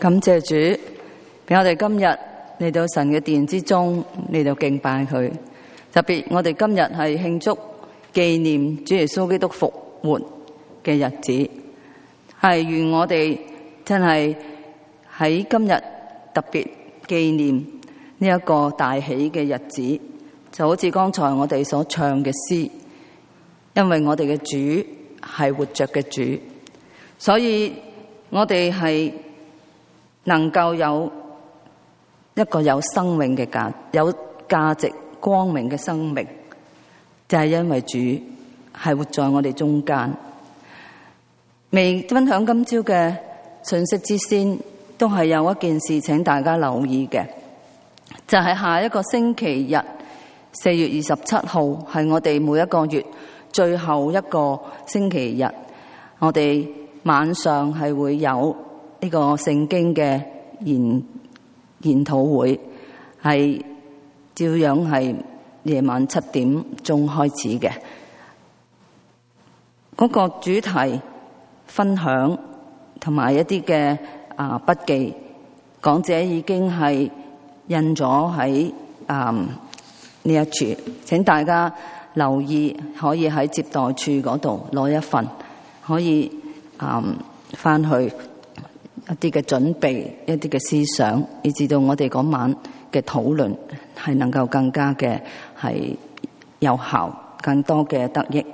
感謝主，俾我哋今日嚟到神嘅殿之中嚟到敬拜佢。特別我哋今日係慶祝紀念主耶穌基督復活嘅日子，係願我哋真係喺今日特別紀念呢一個大喜嘅日子，就好似剛才我哋所唱嘅詩，因為我哋嘅主係活着嘅主，所以我哋係能夠有一個有生命嘅有價值光明嘅生命，就係因為主係活在我哋中間。未分享今朝嘅信息之先，都係有一件事請大家留意嘅，就係下一個星期日4月27號係我哋每一個月最後一個星期日，我哋晚上係會有呢個聖經嘅研討會，係照樣係夜晚7點鐘開始嘅。嗰個主題分享同埋一啲嘅筆記，講者已經係印咗喺呢一處，請大家留意，可以喺接待處嗰度攞一份，可以翻去一啲嘅準備，一啲嘅思想，以至到我哋嗰晚嘅討論係能夠更加嘅係有效，更多嘅得益。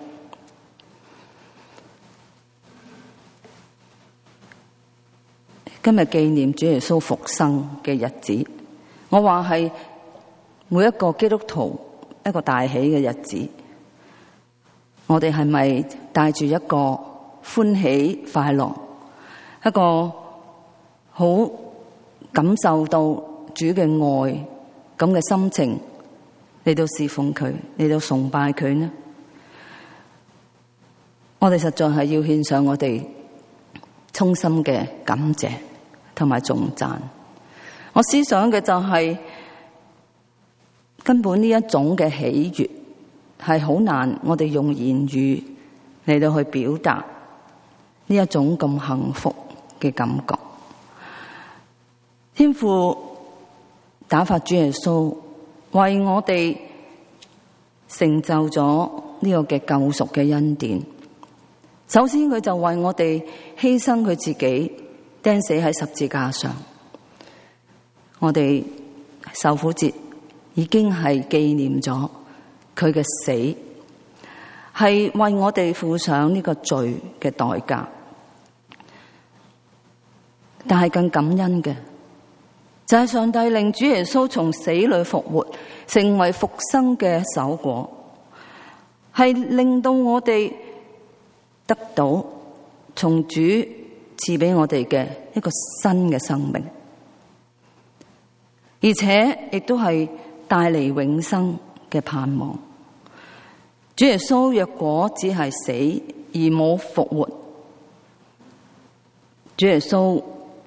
今日紀念主耶穌復生嘅日子，我話係每一個基督徒一個大喜嘅日子。我哋係咪帶住一個歡喜快樂，一個好感受到主嘅愛咁嘅心情嚟到侍奉佢，嚟到崇拜佢呢？我哋實在係要獻上我哋衷心嘅感謝同埋頌讚。我思想嘅就係根本呢一種嘅喜悅係好難我哋用言語嚟到去表達呢一種咁幸福嘅感覺。天父打發主耶穌為我哋成就咗呢個嘅救贖嘅恩典。首先佢就為我哋犧牲佢自己，釘死喺十字架上。我哋受苦節已經係紀念咗佢嘅死，係為我哋付上呢個罪嘅代價。但係更感恩嘅就係上帝令主耶穌從死裏復活，成為復生嘅首果，係令到我哋得到從主賜俾我哋嘅一個新嘅生命，而且亦都係帶嚟永生嘅盼望。主耶穌若果只係死而冇復活，主耶穌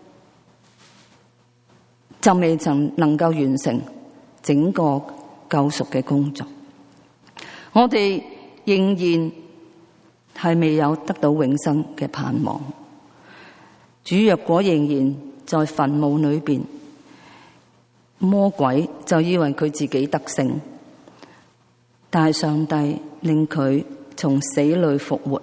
就未曾能夠完成整個救贖嘅工作。我哋仍然係未有得到永生嘅盼望。主若果仍然在墳墓裏邊，魔鬼就以為佢自己得勝，但係上帝令佢從死裏復活，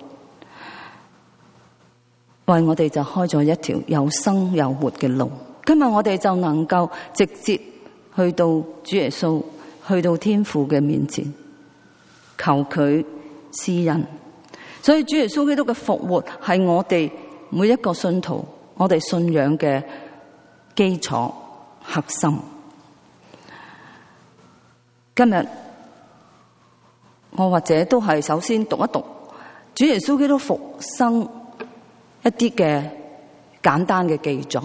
為我哋就開咗一條有生有活嘅路。今日我哋就能夠直接去到主耶穌，去到天父嘅面前，求佢施恩。所以主耶穌基督嘅復活係我哋每一個信徒，我哋信仰嘅基礎核心。今日我或者都係首先讀一讀主耶穌基督復生一啲嘅簡單嘅記載。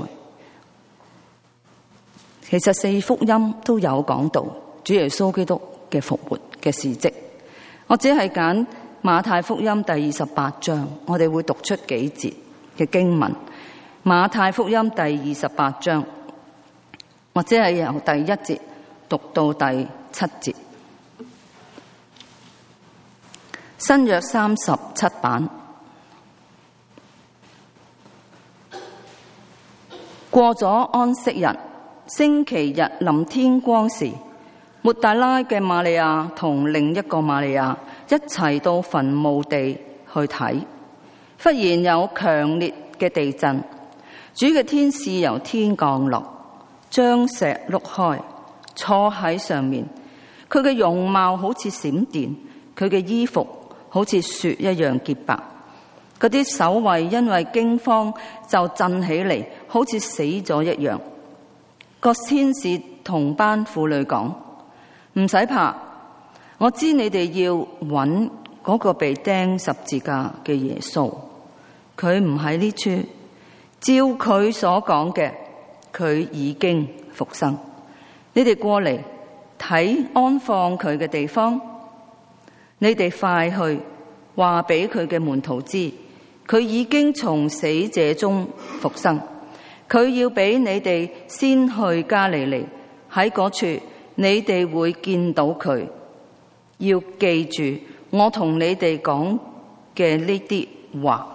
其實4福音都有講到主耶穌基督嘅復活嘅事蹟，我只係揀馬太福音第28章，我哋會讀出幾節嘅經文。馬太福音第28章，或者係由第1節讀到第7節。新約37版。 過咗安息日，星期日臨天光時，抹大拉嘅瑪利亞同另一個瑪利亞一齊到墳墓地去睇。忽然有強烈嘅地震，主嘅天使由天降落，將石碌開，坐喺上面。佢嘅容貌好似閃電，佢嘅衣服好似雪一樣潔白。嗰啲守衛因為驚慌就震起嚟，好似死咗一樣。個天使同班婦女講：唔使怕，我知你哋要揾嗰個被釘十字架嘅耶穌，佢唔喺呢處，照佢所講嘅，佢已經復生。你哋過嚟睇安放佢嘅地方，你哋快去話俾佢嘅門徒知，佢已經從死者中復生。佢要俾你哋先去加利利，喺嗰處你哋會見到佢。要記住我同你哋講嘅呢啲話。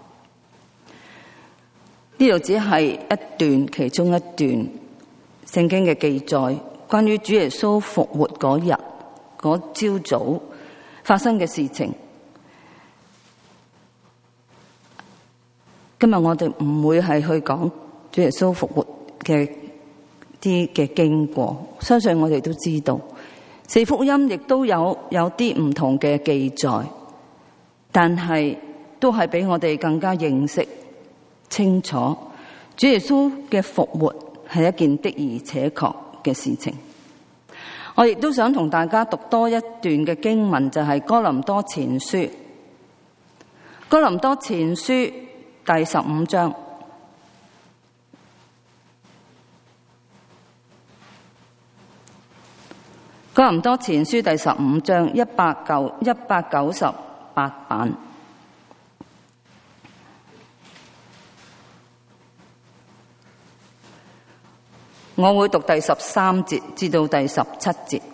呢度只係一段其中一段聖經嘅記載，關於主耶穌復活嗰日嗰朝早發生嘅事情。今日我哋唔會係去講主耶穌復活嘅啲嘅經過，相信我哋都知道。四福音亦都有啲唔同嘅記載，但係都係俾我哋更加認識清楚，主耶穌嘅復活係一件的而且確嘅事情。我亦都想同大家讀多一段嘅經文，就係哥林多前書。哥林多前書第15章。哥林多前書第15章198版。我會讀第13節至到第17節。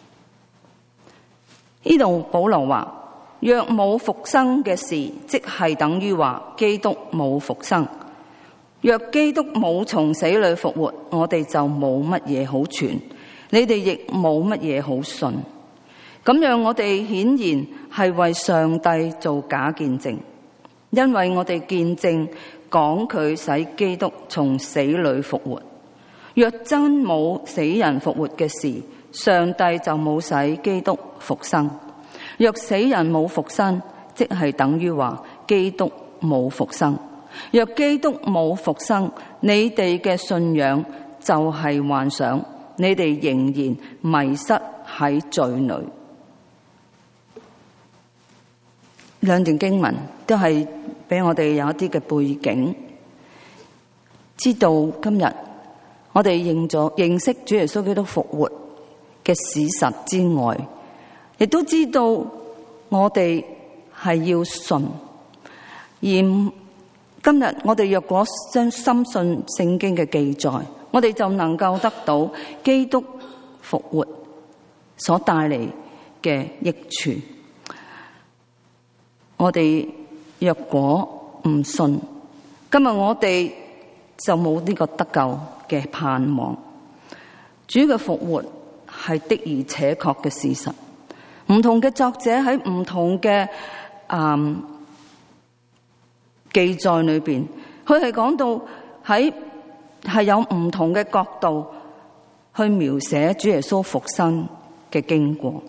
呢度保羅話：若冇復生嘅事，即係等於話基督冇復生。若基督冇從死裏復活，我哋就冇乜嘢好傳，你哋亦冇乜嘢好信。咁樣我哋顯然係為上帝做假見證，因為我哋見證講佢使基督從死裏復活。若真冇死人復活嘅事，上帝就冇使基督復生。若死人冇復生，即係等於話基督冇復生。若基督冇復生，你哋嘅信仰就係幻想，你哋仍然迷失喺罪裏。兩段經文都係俾我哋有一啲嘅背景，知道今日我哋認識主耶穌基督復活嘅事實之外，亦都知道我哋係要信。而今日我哋若果深信聖經嘅記載，我哋就能夠得到基督復活所帶嚟嘅益處。我哋若果唔信，今日我哋就冇呢個得救嘅盼望。主嘅復活係的而且確嘅事實。唔同嘅作者喺唔同嘅記載裏邊，佢係講到係有唔同嘅角度去描寫主耶穌復生嘅經過，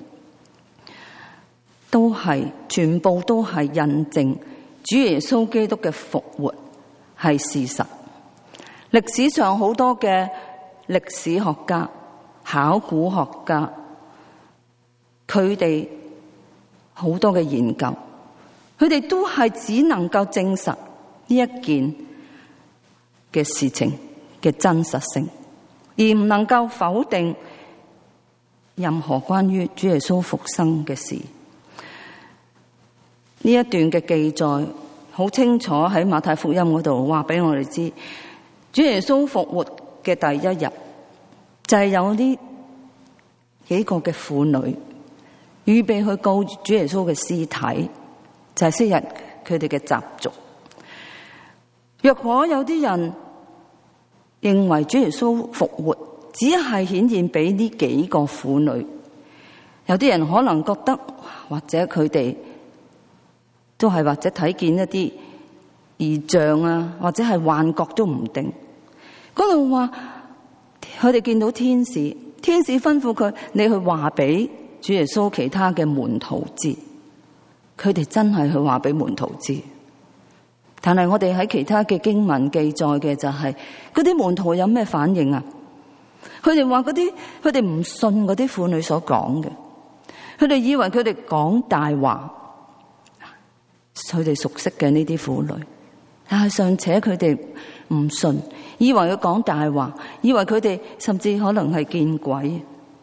全部都係印證主耶穌基督嘅復活係事實。歷史上好多嘅歷史學家、考古學家，佢哋好多嘅研究，佢哋都係只能夠證實呢一件嘅事情嘅真實性，而唔能夠否定任何關於主耶穌復生嘅事。呢一段嘅記載好清楚喺馬太福音嗰度話俾我哋知，主耶穌復活嘅第一日就係有呢幾個嘅婦女預備去告主耶穌嘅屍體，就係昔日佢哋嘅習俗。若果有啲人認為主耶穌復活只係顯現俾呢幾個婦女。有啲人可能覺得，或者佢哋都係或者睇見一啲異象啊，或者係幻覺都唔定。嗰度話佢哋見到天使，天使吩咐佢，你去話俾主耶穌其他嘅門徒知。佢哋真係去話俾門徒知。但係我哋喺其他嘅經文記載嘅就係嗰啲門徒有咩反應啊？佢哋話佢哋唔信嗰啲婦女所講嘅，佢哋以為佢哋講大話。佢哋熟悉嘅呢啲婦女，但係尚且佢哋唔信，以為佢講大話，以為佢哋甚至可能係見鬼。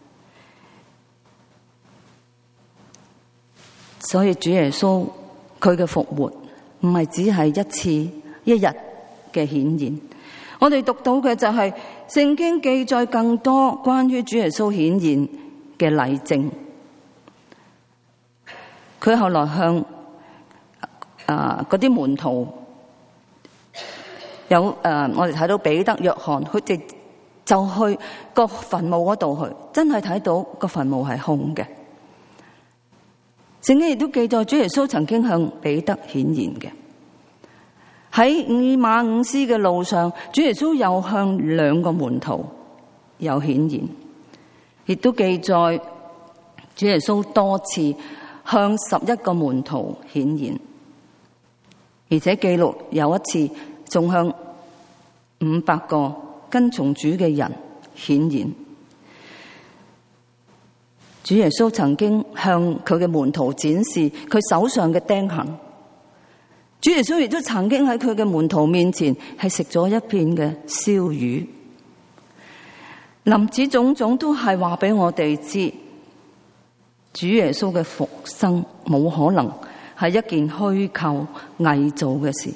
所以主耶穌佢嘅復活唔係只係一次一日嘅顯現。我哋讀到嘅就係聖經記載更多關於主耶穌顯現嘅例證。佢後來向嗰啲門徒有我哋睇到彼得、約翰，佢哋就去個墳墓嗰度去，真係睇到個墳墓係空嘅。聖經亦都記載主耶穌曾經向彼得顯現嘅。喺以馬忤斯嘅路上，主耶穌又向2個門徒有顯現，亦都記載主耶穌多次向11個門徒顯現。而且記錄有一次仲向500個跟從主嘅人顯現。主耶穌曾經向佢嘅門徒展示佢手上嘅釘痕。主耶穌亦都曾經喺佢嘅門徒面前係食咗一片嘅燒魚。林子種種都係話俾我哋知，主耶穌嘅復生冇可能係一件虛構偽造嘅事。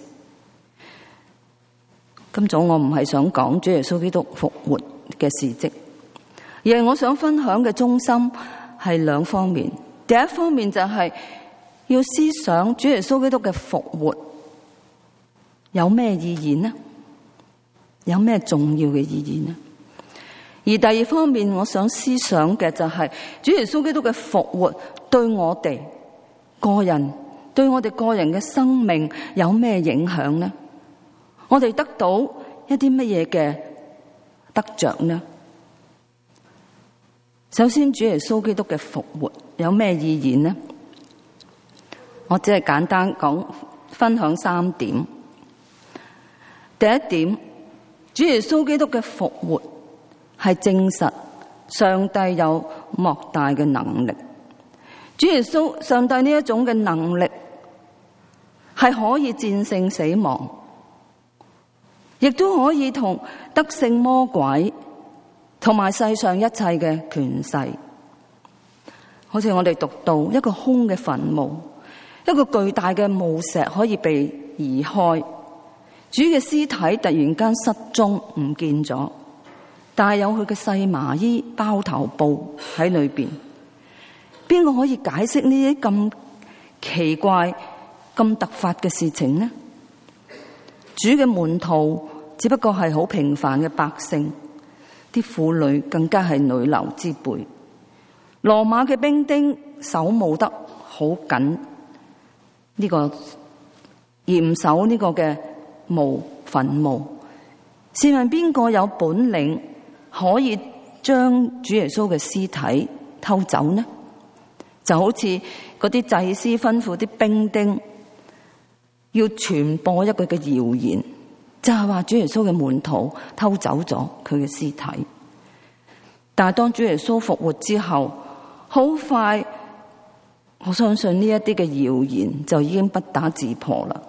今早我唔係想講主耶穌基督復活嘅事蹟，而係我想分享嘅中心係2方面。第一方面就係要思想主耶穌基督嘅復活有咩意義呢？有咩重要嘅意義呢？而第二方面我想思想嘅就係主耶穌基督嘅復活對我哋個人，對我哋個人嘅生命有咩影響呢？我哋得到一啲乜嘢嘅得着呢？首先，主耶穌基督嘅復活有咩意義呢？我只係簡單講，分享3點。第一點，主耶穌基督嘅復活係證實上帝有莫大嘅能力。主耶穌上帝呢一種嘅能力係可以戰勝死亡，亦都可以同得勝魔鬼同埋世上一切嘅權勢。好似我哋讀到一個空嘅墳墓，一個巨大嘅墓石可以被移開，主嘅屍體突然間失蹤唔見咗，但係有佢嘅細麻衣包頭布喺裏邊。邊個可以解釋呢啲咁奇怪、咁突發嘅事情呢？主嘅門徒只不過係好平凡嘅百姓，啲婦女更加係女流之輩。羅馬嘅兵丁守務得好緊，呢個嚴守呢個嘅墳墓。試問邊個有本領可以將主耶穌嘅屍體偷走呢？就好似嗰啲祭司吩咐啲兵丁要傳播一個嘅謠言，就係話主耶穌嘅門徒偷走咗佢嘅屍體。但係當主耶穌復活之後，好快，我相信呢一啲嘅謠言就已經不打自破啦。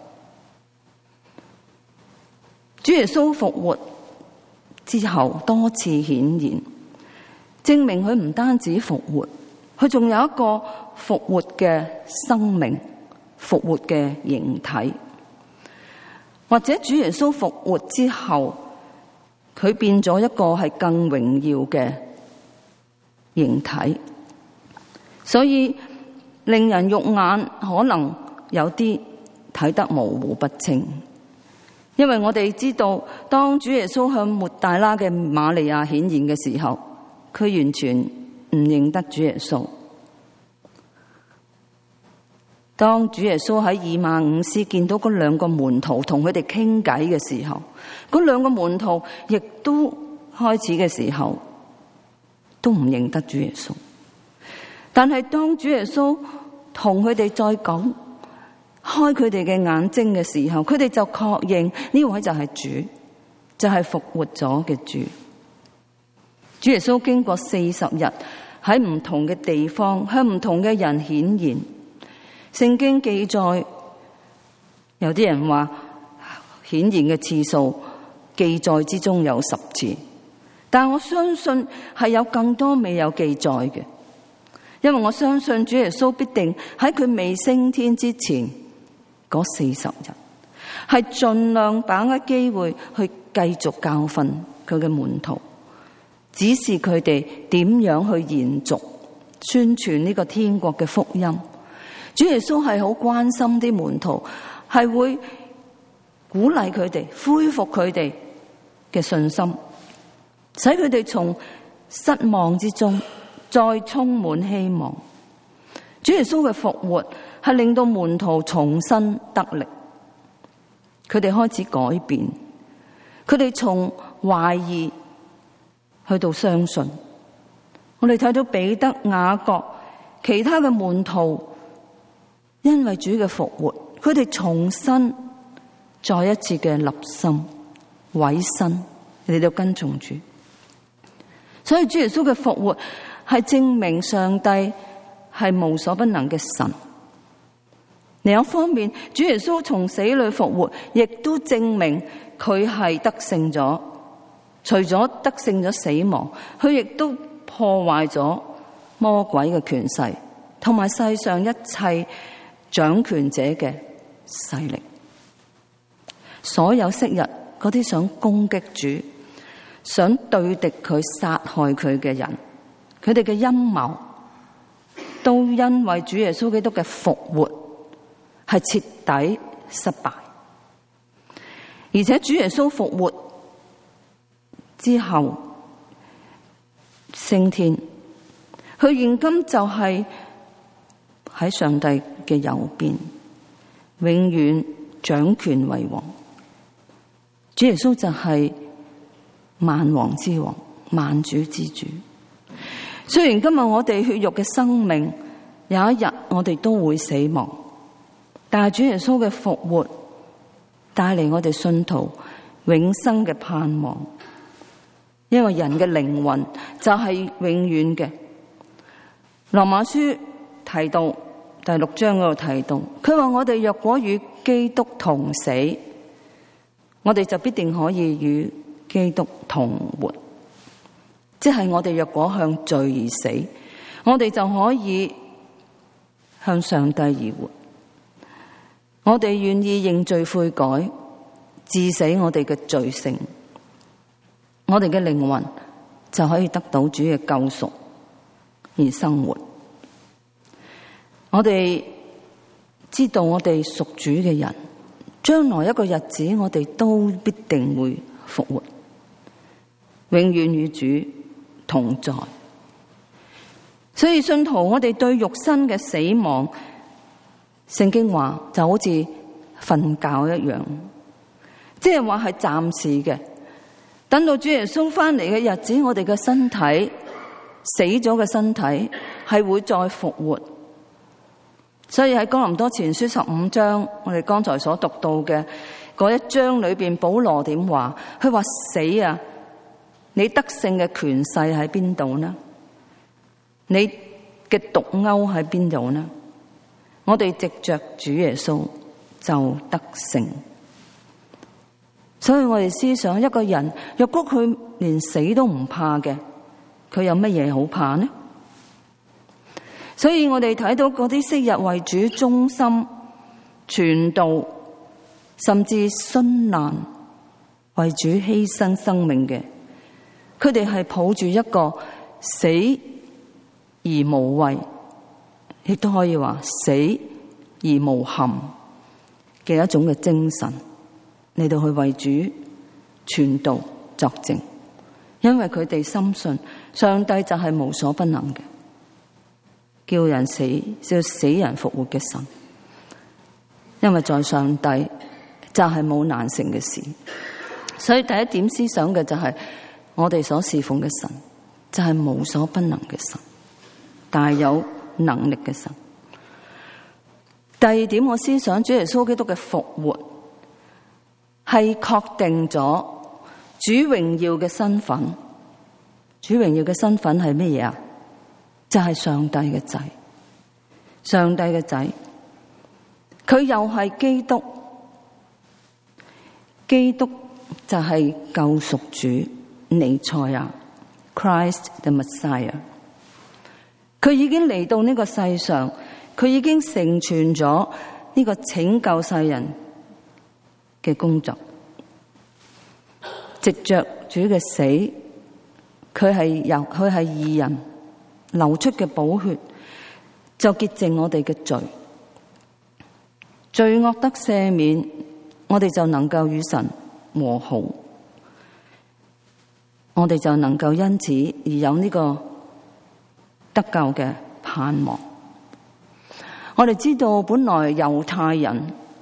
主耶穌復活之後多次顯現，證明佢唔單止復活，佢仲有一個復活嘅生命、復活嘅形體。或者主耶穌復活之後，佢變咗一個係更榮耀嘅形體，所以令人肉眼可能有啲睇得模糊不清。 因為我哋知道，當主耶穌向抹大拉嘅瑪利亞顯現嘅時候，佢完全唔認得主耶穌。當主耶穌喺以馬忤斯見到嗰兩個門徒同佢哋傾偈嘅時候，嗰兩個門徒亦都開始嘅時候都唔認得主耶穌。但係當主耶穌同佢哋再講開佢哋嘅眼睛嘅時候，佢哋就確認呢位就係主，就係復活咗嘅主。主耶穌經過40日喺唔同嘅地方向唔同嘅人顯現。聖經記載，有啲人話顯現嘅次數記載之中有10次，但我相信係有更多未有記載嘅，因為我相信主耶穌必定喺佢未升天之前嗰40日，係盡量把握機會去繼續教訓佢嘅門徒，指示佢哋點樣去延續宣傳呢個天國嘅福音。主耶穌係好關心啲門徒，係會鼓勵佢哋，恢復佢哋嘅信心，使佢哋從失望之中再充滿希望。主耶穌嘅復活係令到門徒重新得力，佢哋開始改變，佢哋從懷疑去到相信。我哋睇到彼得、雅各、其他嘅門徒，因為主嘅復活，佢哋重新再一次嘅立心委身嚟到跟從主。所以主耶穌嘅復活係證明上帝係無所不能嘅神。另一方面，主耶穌從死裏復活，亦都證明佢係得勝咗。除咗得勝咗死亡，佢亦都破壞咗魔鬼嘅權勢，同埋世上一切掌權者嘅勢力。所有昔日嗰啲想攻擊主、想對敵佢、殺害佢嘅人，佢哋嘅陰謀都因為主耶穌基督嘅復活係徹底失敗。而且主耶穌復活之後升天，佢現今就係喺上帝嘅右邊，永遠掌權為王。主耶穌就係萬王之王、萬主之主。雖然今日我哋血肉嘅生命有一日我哋都會死亡，但係主耶穌嘅復活帶嚟我哋信徒永生嘅盼望。因為人嘅靈魂就係永遠嘅。羅馬書提到第6章嗰度提到，佢話我哋若果與基督同死，我哋就必定可以與基督同活。即係我哋若果向罪而死，我哋就可以向上帝而活。我哋願意認罪悔改，治死我哋嘅罪性，我哋嘅靈魂就可以得到主嘅救贖而生活。我哋知道我哋屬主嘅人，將來一個日子我哋都必定會復活，永遠與主同在。所以信徒，我哋對肉身嘅死亡，聖經話就好似瞓覺一樣，即係話係暫時嘅。等到主耶穌翻嚟嘅日子，我哋嘅身體死咗嘅身體係會再復活。所以喺哥林多前書15章，我哋剛才所讀到嘅嗰一章裏邊，保羅點話？佢話死啊，你得勝嘅權勢喺邊度呢？你嘅毒鈎喺邊度呢？我哋藉着主耶穌就得勝。所以我哋思想，一個人若果佢連死都唔怕嘅，佢有乜嘢好怕呢？所以我哋睇到嗰啲昔日為主忠心傳道，甚至殉難為主犧牲生命嘅，佢哋係抱住一個死而無畏，亦都可以話死而無憾嘅一種嘅精神。 嚟到去為主傳道作證，因為佢哋深信上帝就係無所不能嘅，叫人死人復活嘅神。因為在上帝就係冇難成嘅事，所以第一點思想嘅就係我哋所侍奉嘅神就係無所不能嘅神，大有能力嘅神。第二點我思想主耶穌基督嘅復活係確定咗主榮耀嘅身份。主榮耀嘅身份係乜嘢啊？就係上帝嘅仔，上帝嘅仔。佢又係基督，基督就係救贖主彌賽亞 Christ the Messiah。佢已經嚟到呢個世上，佢已經成全咗呢個拯救世人嘅工作。藉着主嘅死，佢係義人，流出嘅寶血就潔淨我哋嘅罪。罪惡得赦免，我哋就能夠與神和好，我哋就能夠因此而有呢個得救嘅盼望。我哋知道本來猶太人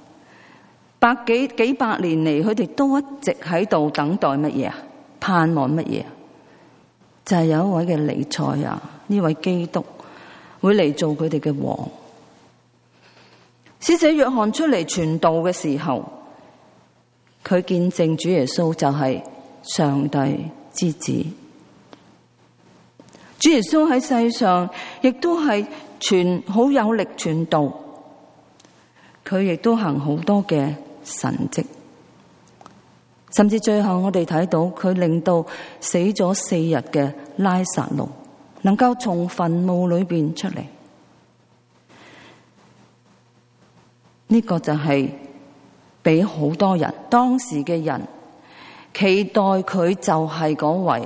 幾百年嚟，佢哋都一直喺度等待乜嘢啊？盼望乜嘢？就係有一位嘅彌賽亞，呢位基督會嚟做佢哋嘅王。施洗約翰出嚟傳道嘅時候，佢見證主耶穌就係上帝之子。主耶穌喺世上亦都係好有力傳道，佢亦都行好多嘅神蹟，甚至最後我哋睇到佢令到死咗4日嘅拉撒路能夠從墳墓裏邊出嚟。呢個就係俾好多人，當時嘅人期待佢就係嗰位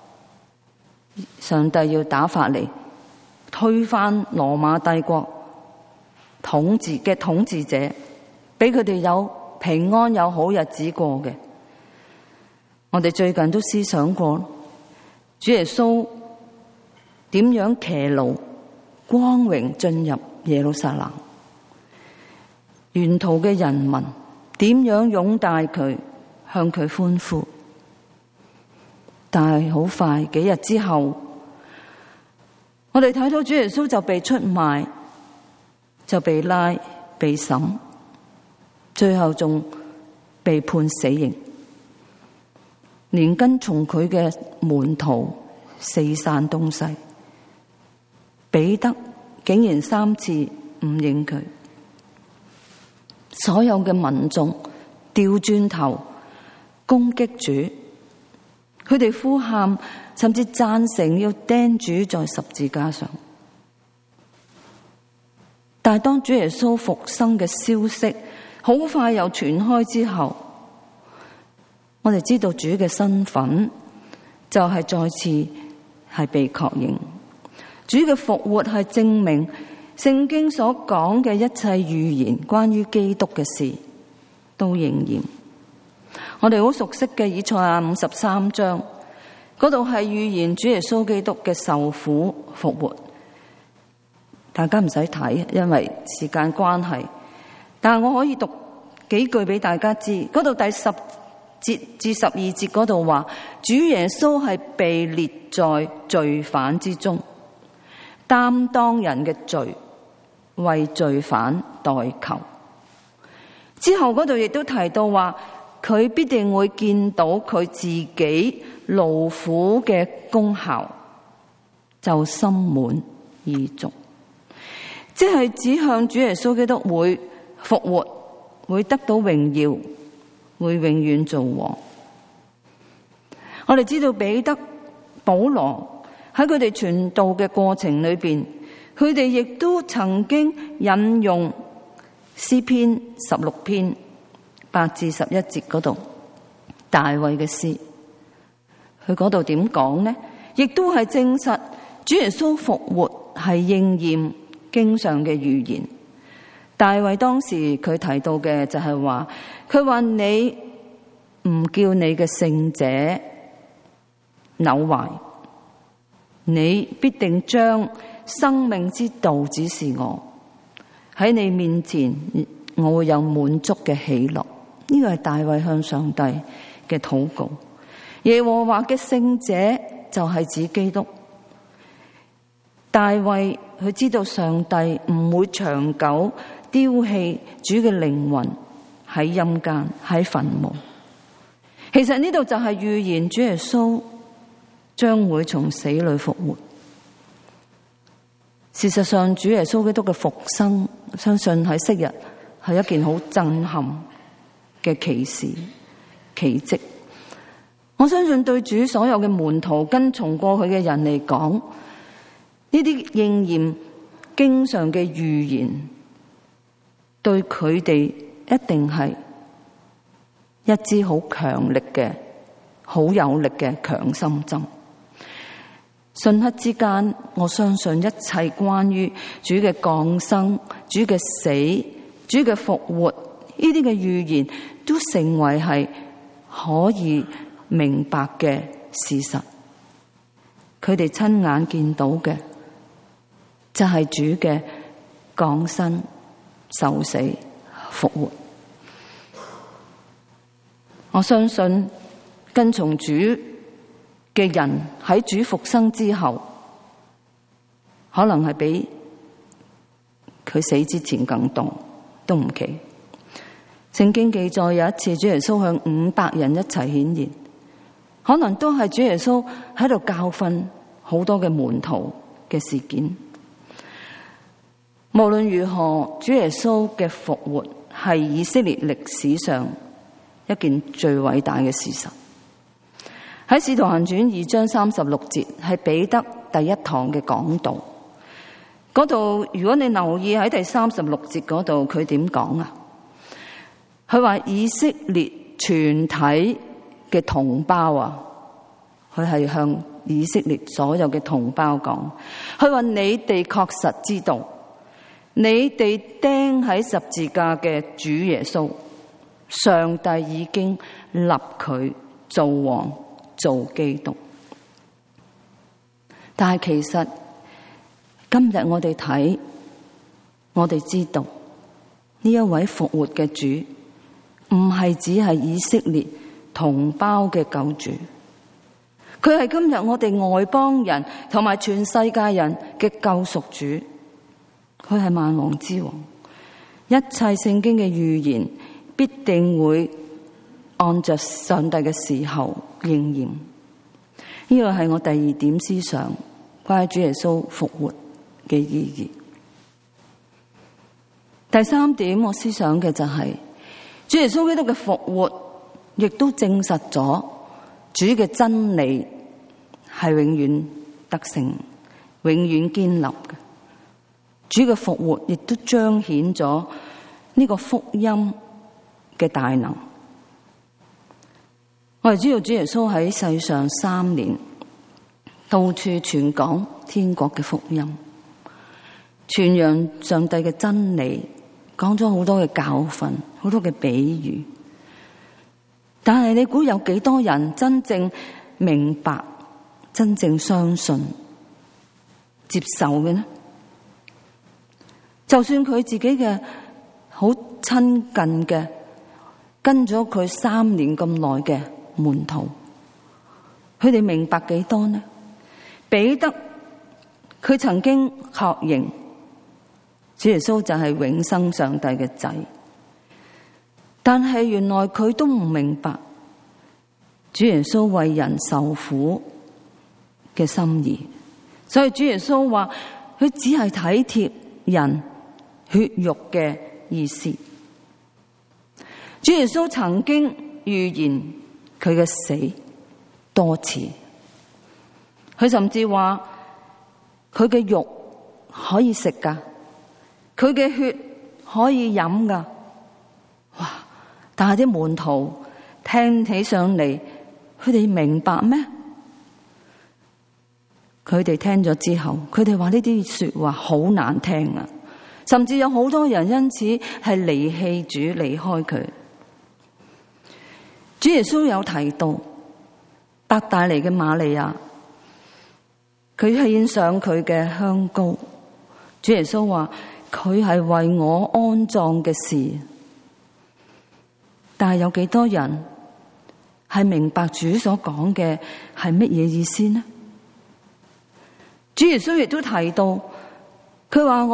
上帝要打發嚟推翻羅馬帝國統治者，俾佢哋有平安有好日子過嘅。我哋最近都思想過，主耶穌點樣騎驢光榮進入耶路撒冷，沿途嘅人民點樣擁戴佢，向佢歡呼。但係好快幾日之後，我哋睇到主耶穌就被出賣，就被拉被審，最後仲被判死刑，連跟從佢嘅門徒四散東西。彼得竟然3次唔認佢。所有嘅民眾調轉頭攻擊主，佢哋呼喊，甚至贊成要釘主在十字架上。但係當主耶穌復生嘅消息好快又傳開之後，我哋知道主嘅身份就係再次係被確認。主嘅復活係證明聖經所講嘅一切預言關於基督嘅事都應驗。我哋好熟悉嘅以賽亞53章，嗰度係預言主耶穌基督嘅受苦復活。大家唔使睇，因為時間關係，但係我可以讀幾句俾大家知。嗰度第10節至12節嗰度話，主耶穌係被列在罪犯之中，擔當人嘅罪，為罪犯代求。之後嗰度亦都提到話，佢必定會見到佢自己勞苦嘅功效，就心滿意足。即係指向主耶穌基督會復活，會得到榮耀，會永遠做王。我哋知道彼得、保羅喺佢哋傳道嘅過程裏邊，佢哋亦都曾經引用詩篇16篇8至11節嗰度大衛嘅詩。佢嗰度點講呢？亦都係證實主耶穌復活係應驗經上嘅預言。大衛當時佢提到嘅就係話，佢話你唔叫你嘅聖者朽壞，你必定將生命之道指示我，喺你面前我會有滿足嘅喜樂。呢個係大衛向上帝嘅禱告。耶和華嘅聖者就係指基督。大衛佢知道上帝唔會長久丟棄主嘅靈魂喺陰間，喺墳墓。其實呢度就係預言主耶穌將會從死裏復活。事實上，主耶穌基督嘅復生，相信喺昔日係一件好震撼嘅奇事奇蹟。我相信對主所有嘅門徒跟從過去嘅人嚟講，呢啲應驗經上嘅預言，對佢哋一定係一支好強力嘅、好有力嘅強心針。瞬刻之間，我相信一切關於主嘅降生、主嘅死、主嘅復活，呢啲嘅預言都成為係可以明白嘅事實。佢哋親眼見到嘅就係主嘅降生、受死、復活。我相信跟從主嘅人喺主復生之後，可能係比佢死之前更多，都唔奇。聖經記載有一次主耶穌向500人一齊顯現，可能都係主耶穌喺度教訓好多嘅門徒嘅事件。無論如何，主耶穌嘅復活係以色列歷史上一件最偉大嘅事實。喺《使徒行傳》2章36節係彼得第一堂嘅講道，嗰度如果你留意喺第36節嗰度，佢點講啊？佢話以色列全體嘅同胞啊，佢係向以色列所有嘅同胞講，佢話你哋確實知道，你哋釘喺十字架嘅主耶穌，上帝已經立佢做王做基督。但係其實今日我哋睇，我哋知道呢一位復活嘅主唔係只係以色列同胞嘅救主，佢係今日我哋外邦人同埋全世界人嘅救贖主。佢係萬王之王，一切聖經嘅預言必定會按着上帝嘅時候應驗。呢個係我第二點思想，關於主耶穌復活嘅意義。第三點我思想嘅就係主耶穌基督嘅復活，亦都證實咗主嘅真理係永遠得勝、永遠堅立嘅。主嘅復活亦都彰顯咗呢個福音嘅大能。我哋知道主耶穌喺世上3年，到處傳講天國嘅福音，傳揚上帝嘅真理，講咗好多嘅教訓，好多嘅比喻。但係你估有幾多人真正明白、真正相信、接受嘅呢？就算佢自己嘅好親近嘅，跟咗佢3年咁耐嘅門徒，佢哋明白幾多呢？彼得佢曾經確認主耶穌就係永生上帝嘅仔，但係原來佢都唔明白主耶穌為人受苦嘅心意，所以主耶穌話佢只係體貼人血肉嘅意思。主耶穌曾經預言佢嘅死多次，佢甚至話佢嘅肉可以食噶，佢嘅血可以飲噶。哇！但係啲門徒聽起上嚟，佢哋明白咩？佢哋聽咗之後，佢哋話呢啲說話好難聽啊！甚至有好多人因此係離棄主，離開佢。 主耶穌有提到伯大尼嘅瑪利亞，佢獻上佢嘅香膏。主耶穌話佢係為我安葬嘅事，但係有幾多人係明白主所講嘅係乜嘢意思呢？主耶穌亦都提到，佢話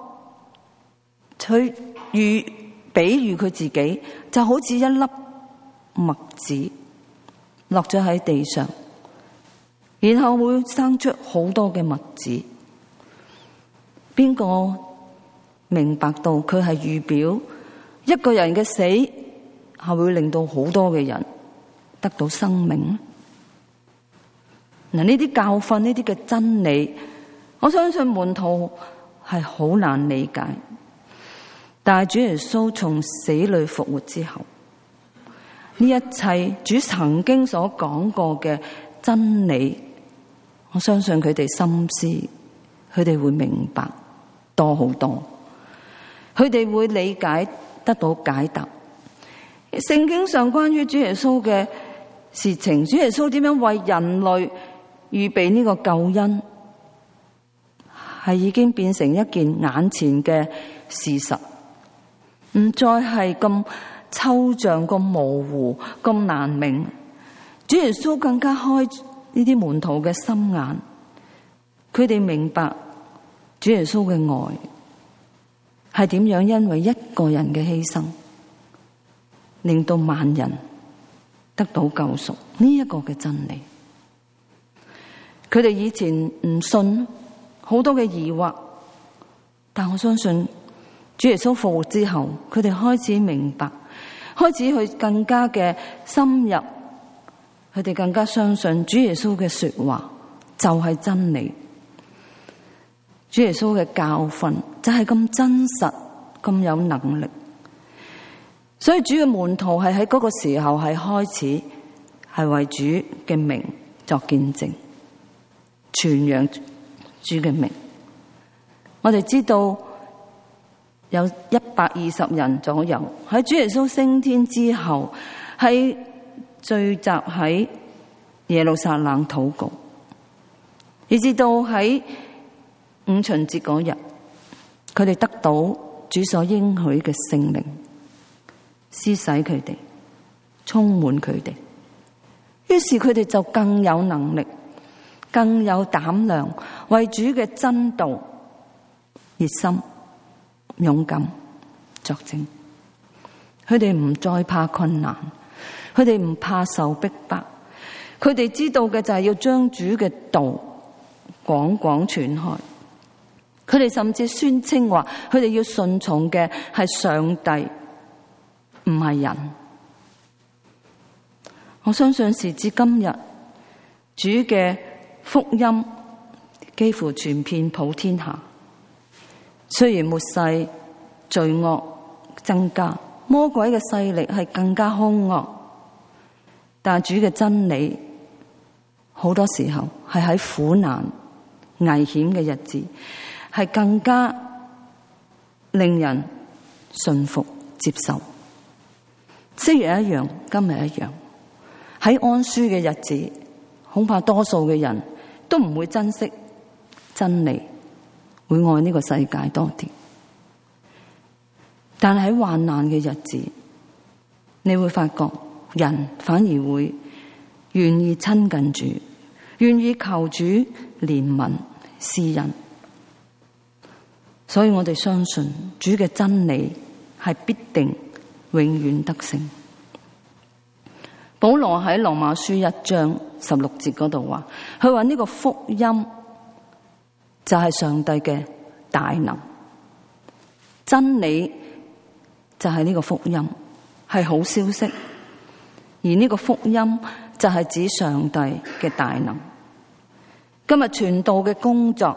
佢比喻佢自己就好似一粒麥子落咗喺地上，然後會生出好多嘅麥子。邊個明白到佢係預表一個人嘅死係會令到好多嘅人得到生命？嗱，呢啲教訓，呢啲嘅真理，我相信門徒係好難理解。但係主耶穌從死裏復活之後，呢一切主曾經所講過嘅真理，我相信佢哋深思，佢哋會明白多好多，佢哋會理解得到解答。聖經上關於主耶穌嘅事情，主耶穌點樣為人類預備呢個救恩，係已經變成一件眼前嘅事實，唔再係咁抽象、咁模糊、咁難明。主耶穌更加開呢啲門徒嘅心眼，佢哋明白主耶穌嘅愛係點樣，因為一個人嘅犧牲，令到萬人得到救贖，呢一個嘅真理。佢哋以前唔信，好多嘅疑惑，但我相信主耶穌復活之後，佢哋開始明白，開始去更加嘅深入，佢哋更加相信主耶穌嘅說話就係真理，主耶穌嘅教訓就係咁真實，咁有能力。所以主嘅門徒係喺嗰個時候係開始係為主嘅名作見證，傳揚主嘅名。我哋知道有120人左右喺主耶穌升天之後，係聚集喺耶路撒冷禱告，以至到喺五旬節嗰日，佢哋得到主所應許嘅聖靈施洗佢哋，充滿佢哋，於是佢哋就更有能力，更有膽量，為主嘅真道熱心勇敢作證。佢哋唔再怕困難，佢哋唔怕受逼迫，佢哋知道嘅就係要將主嘅道廣廣傳開。佢哋甚至宣稱話，佢哋要順從嘅係上帝，唔係人。我相信時至今日，主嘅福音幾乎傳遍普天下。雖然末世罪惡增加，魔鬼嘅勢力係更加兇惡，但主嘅真理好多時候係喺苦難危險嘅日子，係更加令人信服接受。昔日一樣，今日一樣。喺安舒嘅日子，恐怕多數嘅人都唔會珍惜真理，會愛呢個世界多啲。但係喺患難嘅日子，你會發覺人反而會願意親近主，願意求主憐憫施恩。所以我哋相信主嘅真理係必定永遠得勝。保羅喺羅馬書1章16節嗰度話，佢話呢個福音就係上帝嘅大能，真理就係呢個福音，係好消息。而呢個福音就係指上帝嘅大能。今日傳道嘅工作，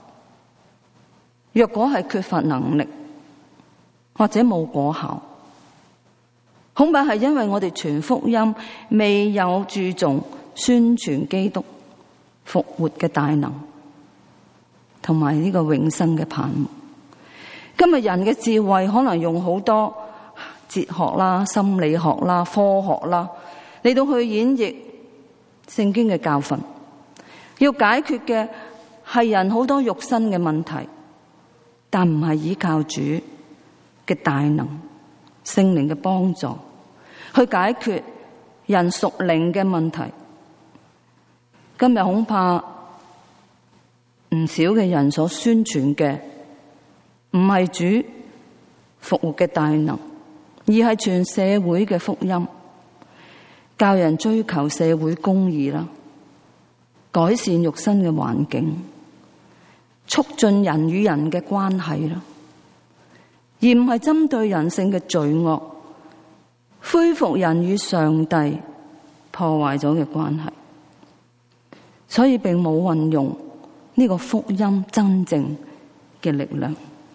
若果係缺乏能力或者冇果效，恐怕係因為我哋傳福音未有注重宣傳基督復活嘅大能，同埋呢個永生嘅盼望。今日人嘅智慧可能用好多哲學啦、心理學啦、科學啦， 嚟到去演繹聖經嘅教訓，要解決嘅係人好多肉身嘅問題，但唔係依靠主嘅大能、聖靈嘅幫助去解決人屬靈嘅問題。今日恐怕唔少嘅人所宣傳嘅唔係主復活嘅大能，而係全社會嘅福音，教人追求社會公義啦，改善肉身嘅環境，促進人與人嘅關係啦，而唔係針對人性嘅罪惡，恢復人與上帝破壞咗嘅關係。所以並冇運用呢個福音真正嘅力量。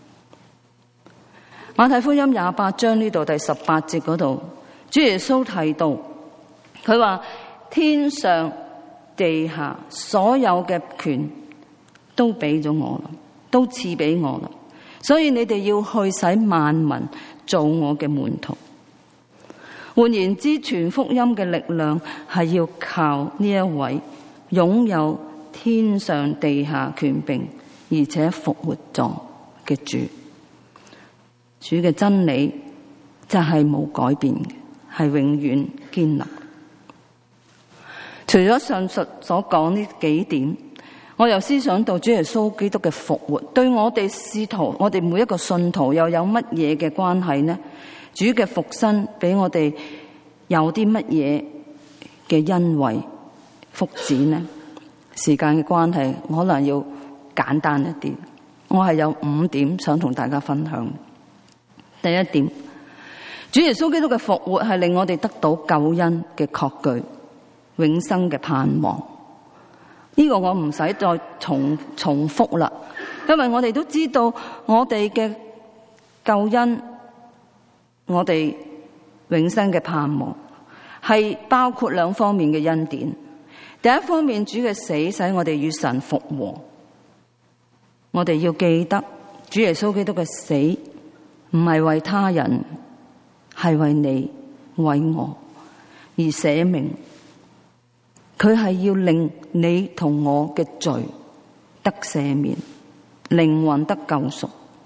馬太福音28章呢度第18節嗰度，主耶穌提到，佢話天上地下所有嘅權都俾咗我啦，都賜俾我啦，所以你哋要去使萬民做我嘅門徒。換言之，傳福音嘅力量係要靠呢一位擁有天上地下權柄而且復活咗嘅主。主嘅真理就係冇改變嘅，係永遠堅立。除咗上述所講呢幾點，我又思想到主耶穌基督嘅復活對我哋使徒，我哋每一個信徒又有乜嘢嘅關係呢？主嘅復生俾我哋有啲乜嘢嘅恩惠福祉呢？時間嘅關係，我可能要簡單一啲。我係有5點想同大家分享。第一點，主耶穌基督嘅復活係令我哋得到救恩嘅確據，永生嘅盼望。呢個我唔使再重複啦，因為我哋都知道我哋嘅救恩，我哋永生嘅盼望係包括2方面嘅恩典。第一方面，主嘅死使我哋與神復和。我哋要記得主耶穌基督嘅死唔係為他人，係為你為我而捨命。佢係要令你同我嘅罪得赦免，靈魂得救贖。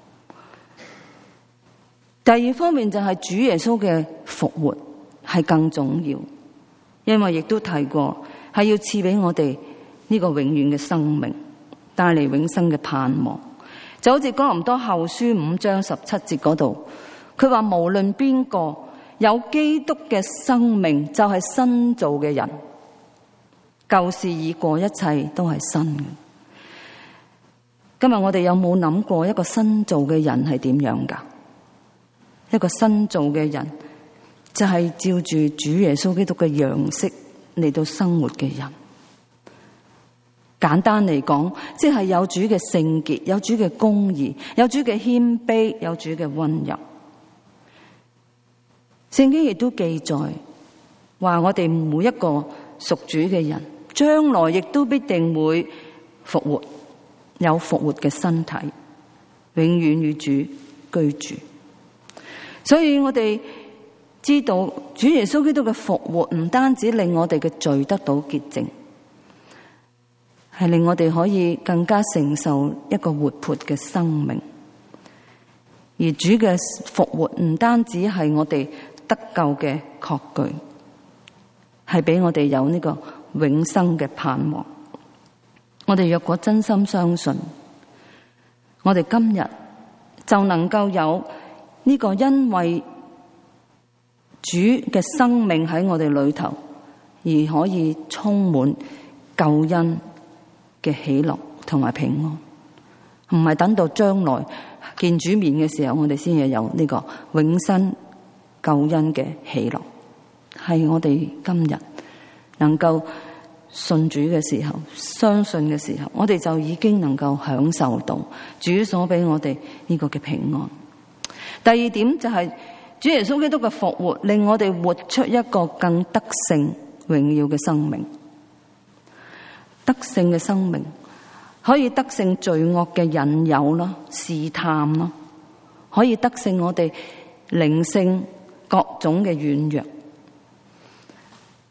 第二方面就係主耶穌嘅復活係更重要，因為亦都提過係要賜俾我哋呢個永遠嘅生命，帶嚟永生嘅盼望。就好似哥林多後書5章17節嗰度，佢話無論邊個有基督嘅生命，就係新造嘅人，舊事已過，一切都係新嘅。今日我哋有冇諗過一個新造嘅人係點樣㗎？一個新造嘅人就係照住主耶穌基督嘅樣式嚟到生活嘅人。簡單嚟講，即係有主嘅聖潔，有主嘅公義，有主嘅謙卑，有主嘅溫柔。聖經亦都記載話，我哋每一個屬主嘅人，將來亦都必定會復活，有復活嘅身體，永遠與主居住。所以我哋知道主耶穌基督嘅復活唔單止令我哋嘅罪得到潔淨，係令我哋可以更加承受一個活潑嘅生命。而主嘅復活唔單止係我哋得救嘅確據，係俾我哋有呢個永生嘅盼望。我哋若果真心相信，我哋今日就能夠有呢個因為主嘅生命喺我哋裏頭，而可以充滿救恩嘅喜樂同埋平安，唔係等到將來見主面嘅時候，我哋先至有呢個永生救恩嘅喜樂。係我哋今日能夠信主嘅時候，相信嘅時候，我哋就已經能夠享受到主所俾我哋呢個嘅平安。第二點就係主耶穌基督嘅復活，令我哋活出一個更得勝榮耀嘅生命。得勝嘅生命可以得勝罪惡嘅引誘啦、試探啦，可以得勝我哋靈性各種嘅軟弱。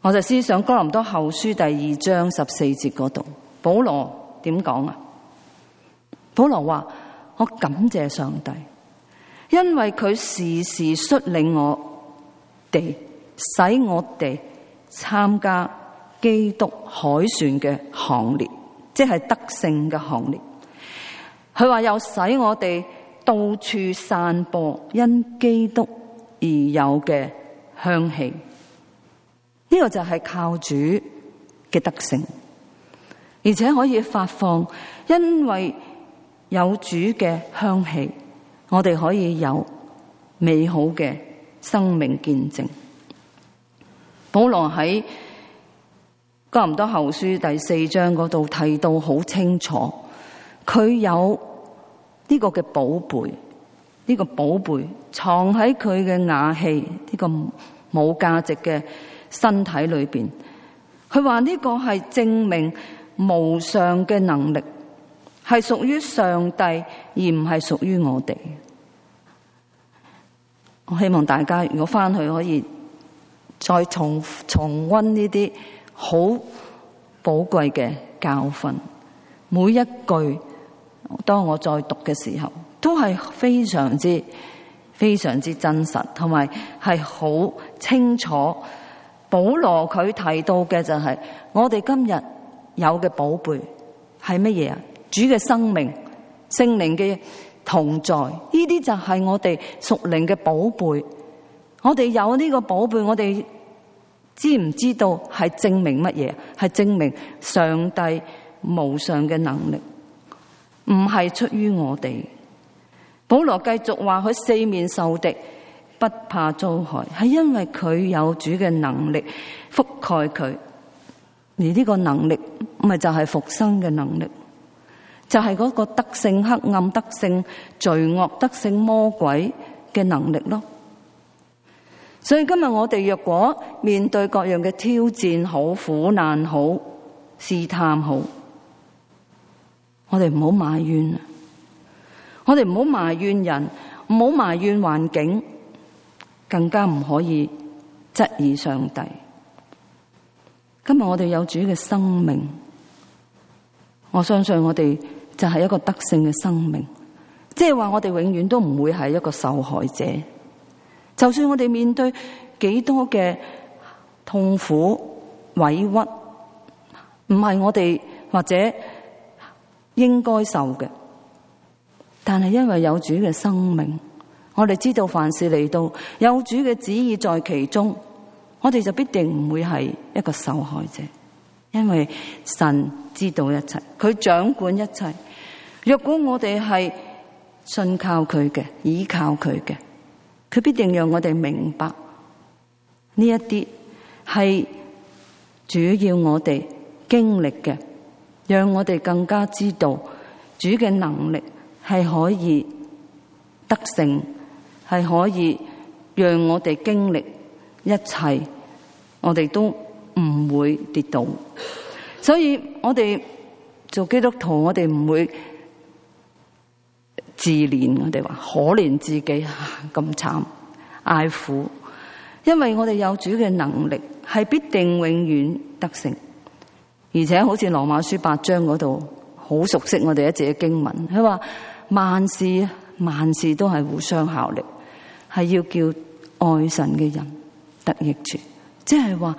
我就思想哥林多後書第2章14節嗰度，保羅點講啊？保羅話：我感謝上帝，因為佢時時率領我哋，使我哋參加基督凱旋嘅行列，即係得勝嘅行列。佢話又使我哋到處散播因基督而有嘅香氣。呢個就係靠主嘅德性，而且可以發放，因為有主嘅香氣，我哋可以有美好嘅生命見證。保羅喺哥林多後書第4章嗰度提到好清楚，佢有呢個嘅寶貝，呢個寶貝藏喺佢嘅瓦器，呢個冇價值嘅身體裏邊。佢話呢個係證明無上嘅能力係屬於上帝，而唔係屬於我哋。我希望大家如果翻去可以再重溫呢啲好寶貴嘅教訓，每一句當我再讀嘅時候都係非常之真實，同埋係好清楚。保羅佢提到嘅就係我哋今日有嘅寶貝係乜嘢啊？主嘅生命、聖靈嘅同在，呢啲就係我哋屬靈嘅寶貝。我哋有呢個寶貝，我哋知唔知道係證明乜嘢？係證明上帝無上嘅能力，唔係出於我哋。保羅繼續話佢四面受敵，不怕遭害，係因為佢有主嘅能力覆蓋佢，而呢個能力咪就係復生嘅能力，就係嗰個得勝黑暗、得勝罪惡、得勝魔鬼嘅能力咯。所以今日我哋若果面對各樣嘅挑戰好、苦難好、試探好，我哋唔好埋怨，我哋唔好埋怨人，唔好埋怨環境，更加唔可以質疑上帝。今日我哋有主嘅生命，我相信我哋就係一個得勝嘅生命，即係話我哋永遠都唔會係一個受害者。就算我哋面對幾多嘅痛苦委屈，唔係我哋或者應該受嘅，但係因為有主嘅生命，我哋知道凡事嚟到有主嘅旨意在其中，我哋就必定唔會係一個受害者，因為神知道一切，佢掌管一切。若果我哋係信靠佢嘅，依靠佢嘅，佢必定讓我哋明白呢一啲係主要我哋經歷嘅，讓我哋更加知道主嘅能力係可以得勝，係可以讓我哋經歷一切，我哋都唔會跌倒。所以我哋做基督徒，我哋唔會自憐，我哋話可憐自己咁慘嗌苦，因為我哋有主嘅能力，係必定永遠得勝。而且好似羅馬書8章嗰度好熟悉我哋一節嘅經文，佢話萬事都係互相效力，係要叫愛神嘅人得益處。即係話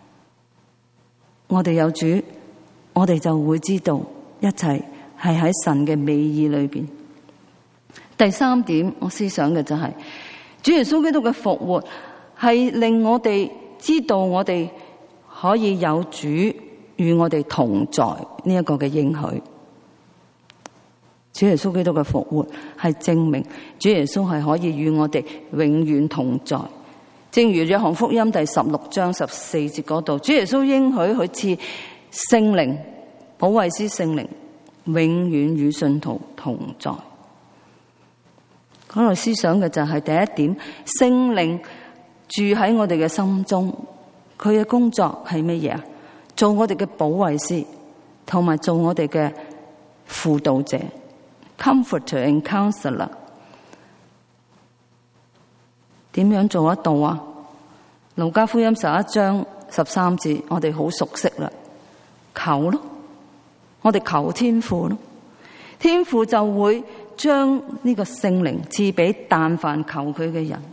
我哋有主，我哋就會知道一切係喺神嘅美意裏邊。第三點我思想嘅就係主耶穌基督嘅復活係令我哋知道我哋可以有主與我哋同在呢一個嘅應許。主耶穌基督嘅復活係證明主耶穌係可以與我哋永遠同在。正如約翰福音第16章14節嗰度，主耶穌應許佢賜聖靈、保惠師聖靈永遠與信徒同在。嗰度思想嘅就係第一點，聖靈住喺我哋嘅心中，佢嘅工作係乜嘢啊？做我哋嘅保惠師，同埋做我哋嘅輔導者 ，comforter and counselor。點樣做得到啊？路加福音11章 13節，我哋好熟悉啦，求咯，我哋求天父咯，天父就會將呢個聖靈賜俾但凡求佢嘅人。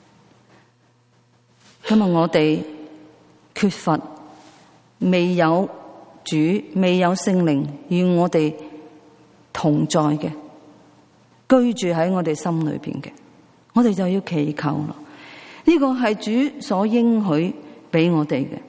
今日我哋缺乏，未有主，未有聖靈與我哋同在嘅，居住喺我哋心裏邊嘅，我哋就要祈求啦。呢個係主所應許俾我哋嘅，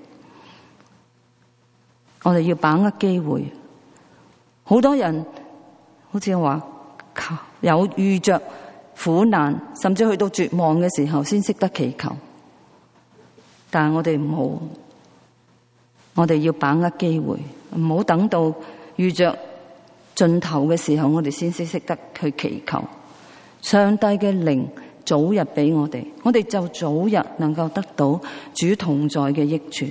我哋要把握機會。好多人好似話有遇着苦難，甚至去到絕望嘅時候先識得祈求，但係我哋唔好，我哋要把握機會，唔好等到遇着盡頭嘅時候，我哋先識得去祈求。上帝嘅靈早日俾我哋，我哋就早日能夠得到主同在嘅益處。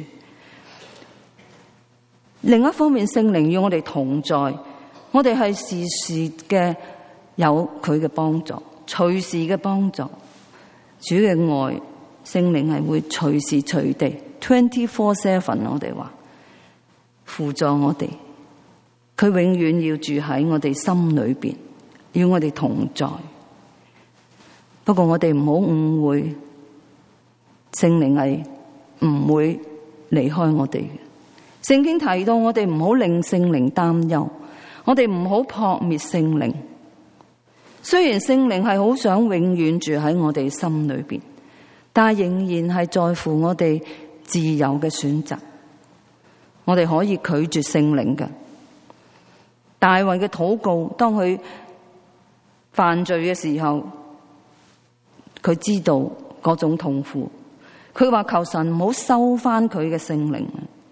另一方面，聖靈與我哋同在，我哋係時時嘅有佢嘅幫助，隨時嘅幫助。主嘅愛，聖靈係會隨時隨地 24/7， 我哋話輔助我哋，佢永遠要住喺我哋心裏邊，與我哋同在。不過我哋唔好誤會，聖靈係唔會離開我哋嘅。聖經提到我哋唔好令聖靈擔憂，我哋唔好撲滅聖靈。雖然聖靈係好想永遠住喺我哋心裏邊，但係仍然係在乎我哋自由嘅選擇。我哋可以拒絕聖靈嘅。大衛嘅禱告，當佢犯罪嘅時候，佢知道嗰種痛苦，佢話求神唔好收翻佢嘅聖靈。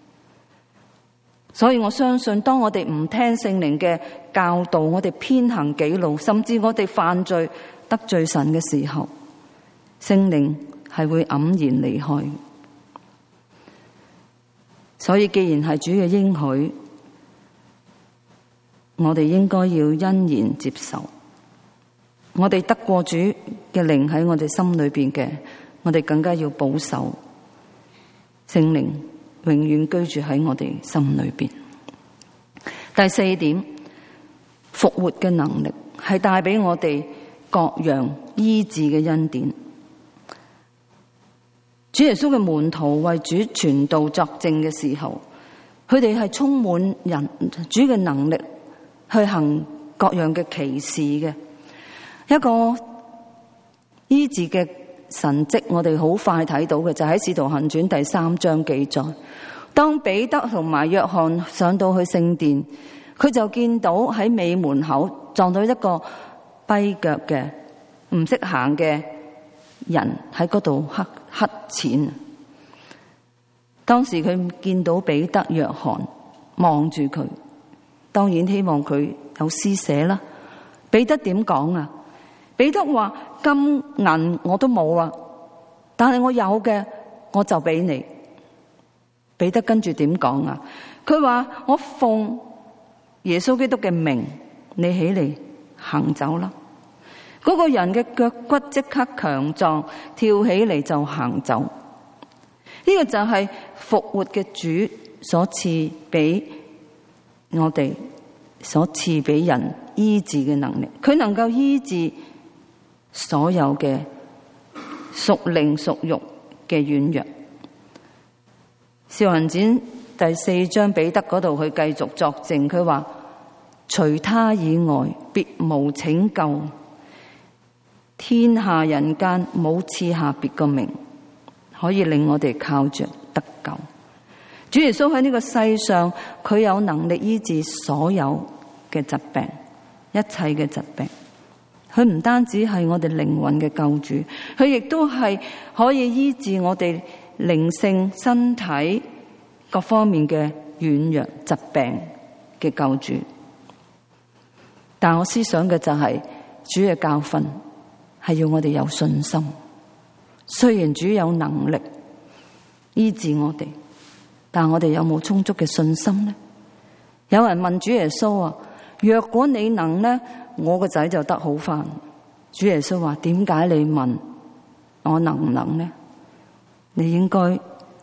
所以我相信，當我哋唔聽聖靈嘅教導，我哋偏行己路，甚至我哋犯罪得罪神嘅時候，聖靈係會黯然離開。所以既然係主嘅應許，我哋應該要欣然接受。我哋得過主嘅靈喺我哋心裏邊嘅，我哋更加要保守聖靈永遠居住喺我哋心裏邊。第四點，復活嘅能力係帶俾我哋各樣醫治嘅恩典。主耶穌嘅門徒為主傳道作證嘅時候，佢哋係充滿主嘅能力去行各樣嘅奇事嘅。一個醫治嘅神蹟，我哋好快睇到嘅就喺《使徒行傳》第3章記載。當彼得同埋約翰上到去聖殿，佢就見到喺尾門口撞到一個跛腳嘅唔識行嘅人喺嗰度乞錢。當時佢見到彼得、約翰望住佢，當然希望佢有施捨啦。彼得點講啊？彼得話：金銀我都冇啦，但係我有嘅我就俾你。彼得跟住點講啊？佢話：我奉耶穌基督嘅名，你起嚟行走啦。嗰個人嘅腳骨即刻強壯，跳起嚟就行走。呢個就係復活嘅主所賜俾我哋，所賜俾人醫治嘅能力。佢能夠醫治所有嘅屬靈屬肉嘅軟弱。使徒行傳第4章彼得嗰度佢繼續作證，佢話：除他以外別無拯救，天下人間冇賜下別個名可以令我哋靠着得救。主耶穌喺呢個世上，佢有能力醫治所有嘅疾病，一切嘅疾病。佢唔單止係我哋靈魂嘅救主，佢亦都係可以醫治我哋靈性、身體各方面嘅軟弱疾病嘅救主。但我思想嘅就係主嘅教訓係要我哋有信心。雖然主有能力醫治我哋，但我哋有冇充足嘅信心呢？有人問主耶穌啊：若果你能呢，我個仔就得好返。主耶穌話：點解你問我能唔能呢？你應該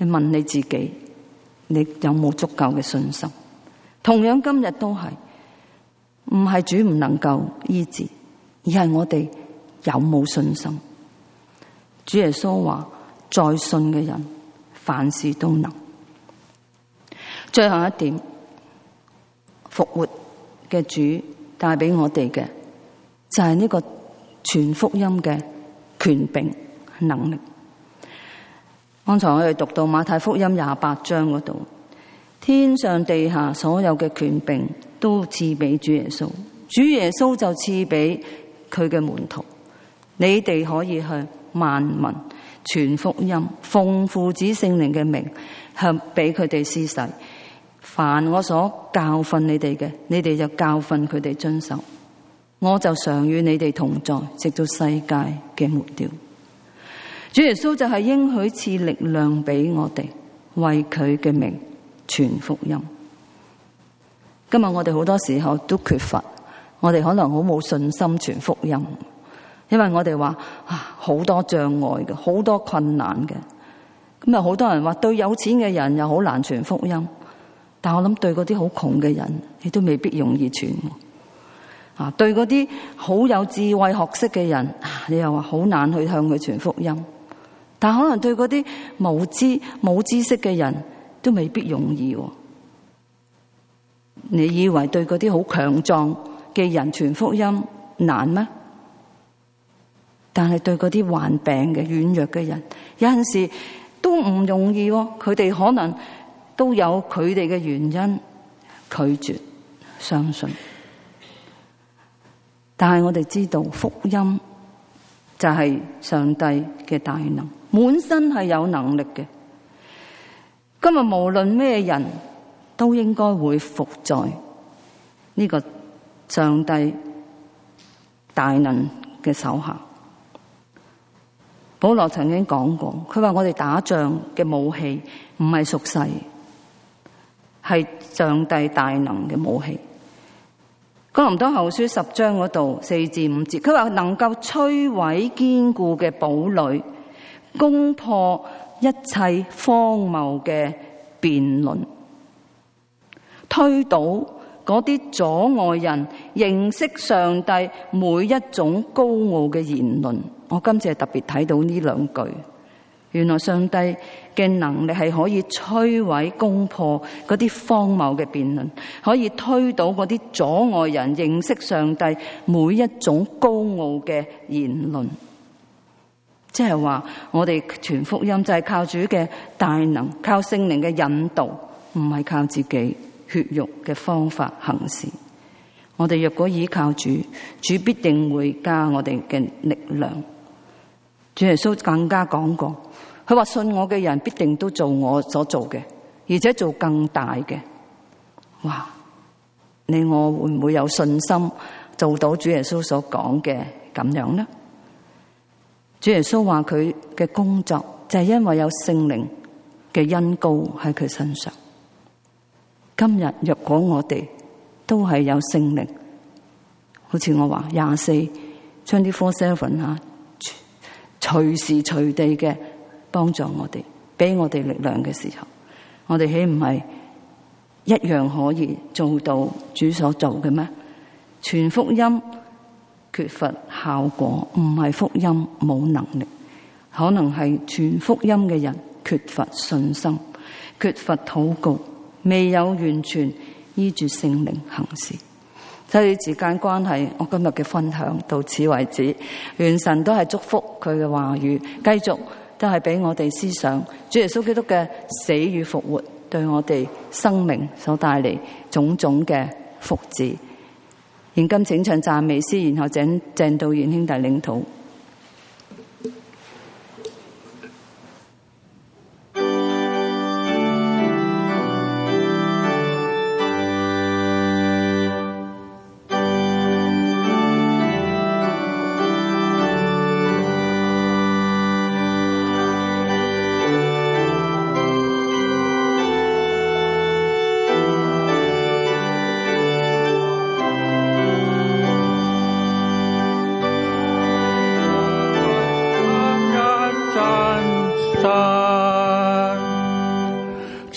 你問你自己，你有冇足夠嘅信心？同樣今日都係，唔係主唔能夠醫治，而係我哋有冇信心。主耶穌話：在信嘅人，凡事都能。最後一點，復活嘅主帶俾我哋嘅就係呢個傳福音嘅權柄能力。剛才我哋讀到馬太福音28章嗰度，天上地下所有嘅權柄都賜俾主耶穌，主耶穌就賜俾佢嘅門徒，你哋可以向萬民傳福音，奉父子聖靈嘅名向俾佢哋施洗。凡我所教訓你哋嘅，你哋就教訓佢哋遵守。我就常與你哋同在，直到世界嘅末了。主耶穌就係應許賜力量俾我哋，為佢嘅名傳福音。今日我哋好多時候都缺乏，我哋可能好冇信心傳福音，因為我哋話好多障礙嘅，好多困難嘅。咁好多人話對有錢嘅人又好難傳福音。但我諗對嗰啲好窮嘅人，你都未必容易傳。對嗰啲好有智慧學識嘅人，你又話好難去向佢傳福音。但可能對嗰啲冇知識嘅人，都未必容易。你以為對嗰啲好強壯嘅人傳福音難咩？但係對嗰啲患病嘅軟弱嘅人，有陣時都唔容易。佢哋可能都有佢哋嘅原因拒絕相信，但係我哋知道福音就係上帝嘅大能，滿身係有能力嘅。今日無論咩人都應該會服在呢個上帝大能嘅手下。保羅曾經講過，佢話我哋打仗嘅武器唔係屬世，係上帝大能嘅武器。哥林多後書10章嗰度4至5節，佢話能夠摧毀堅固嘅堡壘，攻破一切荒謬嘅辯論，推倒嗰啲阻礙人認識上帝每一種高傲嘅言論。我今次係特別睇到呢兩句，原來上帝嘅能力係可以摧毀、攻破嗰啲荒謬嘅辯論，可以推倒嗰啲阻礙人認識上帝每一種高傲嘅言論。即係話我哋傳福音就係靠主嘅大能，靠聖靈嘅引導，唔係靠自己血肉嘅方法行事。我哋若果依靠主，主必定會加我哋嘅力量。主耶穌更加講過，佢話信我嘅人必定都做我所做嘅，而且做更大嘅。哇！你我會唔會有信心做到主耶穌所講嘅咁樣呢？主耶穌話佢嘅工作就係因為有聖靈嘅恩膏喺佢身上。今日若果我哋都係有聖靈，好似我話24/7隨時隨地嘅幫助我哋，俾我哋力量嘅時候，我哋豈唔係一樣可以做到主所做嘅咩？傳福音缺乏效果，唔係福音冇能力，可能係傳福音嘅人缺乏信心，缺乏禱告，未有完全依住聖靈行事。所以時間關係，我今日嘅分享到此為止。願神都係祝福佢嘅話語，繼續都係俾我哋思想主耶穌基督嘅死與復活對我哋生命所帶嚟種種嘅福祉。現今請唱讚美詩，然後請鄭道賢兄弟領禱。